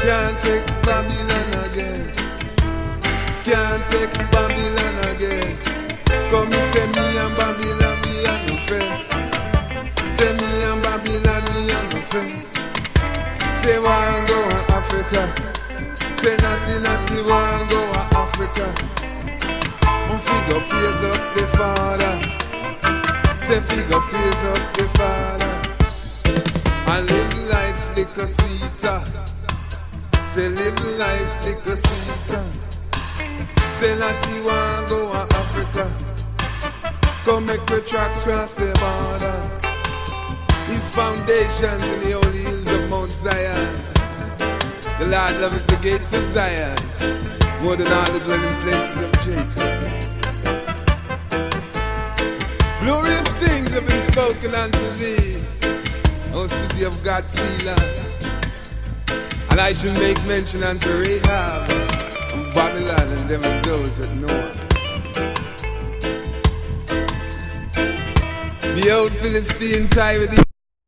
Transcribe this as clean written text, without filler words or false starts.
Can't take Babylon again. Can't take Babylon again. Come me say me and Babylon, me and no friend. Say me and Babylon, me and no friend. Say one go to Africa. Say natty one go to Africa. One figure praise up the Father. Say figure praise up the Father. I live life like a sweeter. Say live life like a sweeter. Say natty one go to Africa. Come make the tracks cross the border. His foundations in the holy hills of Mount Zion. The Lord loveth the gates of Zion more than all the dwelling places of Jacob. Glorious things have been spoken unto thee, O city of God's Selah. And I shall make mention unto Rahab and Babylon and them and those that know her. Behold, Philistine tie with the